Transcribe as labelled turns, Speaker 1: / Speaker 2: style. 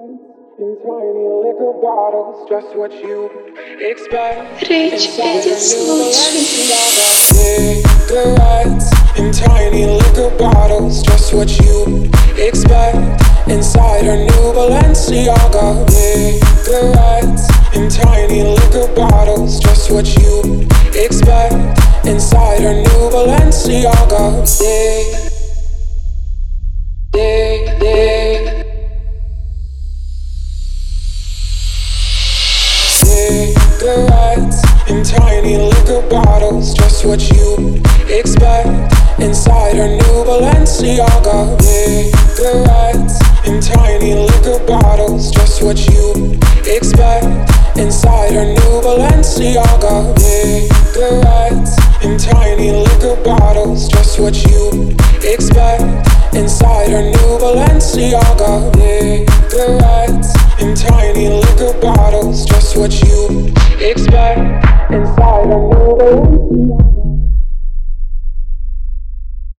Speaker 1: In tiny liquor bottles, just what you expect.
Speaker 2: Rich Edits лучший.
Speaker 1: Cigarettes in tiny liquor bottles, just what you expect. Inside her new Balenciaga. Cigarettes in tiny liquor bottles, just what you expect. Inside her new Balenciaga. Cigarettes in tiny liquor bottles, just what you expect. Inside her new Balenciaga. Cigarettes in tiny liquor bottles, just what you expect. Inside her new Balenciaga. Cigarettes in tiny liquor bottles, just what you expect. Inside her new Balenciaga. Cigarettes in tiny liquor bottles, just what you expect. Inside her new Balenciaga.